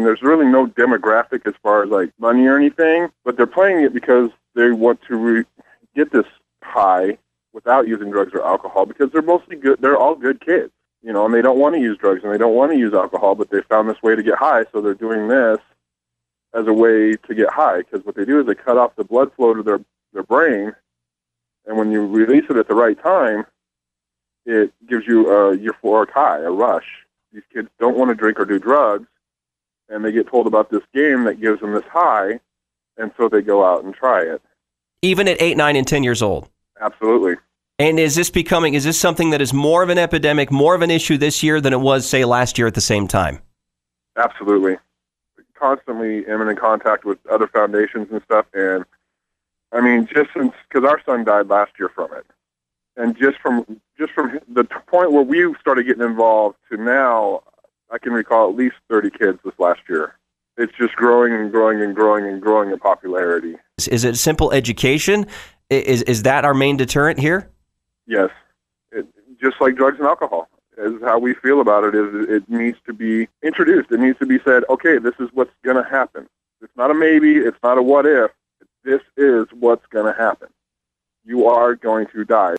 there's really no demographic as far as like money or anything, but they're playing it because they want to get this high without using drugs or alcohol, because they're mostly good. They're all good kids, and they don't want to use drugs and they don't want to use alcohol, but they found this way to get high, so they're doing this as a way to get high, because what they do is they cut off the blood flow to their brain, and when you release it at the right time, it gives you a euphoric high, a rush. These kids don't want to drink or do drugs, and they get told about this game that gives them this high, and so they go out and try it. Even at 8, 9, and 10 years old? Absolutely. And is this something that is more of an epidemic, more of an issue this year than it was, say, last year at the same time? Absolutely. Constantly am in contact with other foundations and stuff, and I mean, just since, because our son died last year from it, and just from the point where we started getting involved to now, I can recall at least 30 kids this last year. It's just growing and growing and growing and growing in popularity. Is it simple education? Is that our main deterrent here? Yes. Just like drugs and alcohol. Is how we feel about it. Is it needs to be introduced. It needs to be said, okay, this is what's going to happen. It's not a maybe. It's not a what if. This is what's going to happen. You are going to die.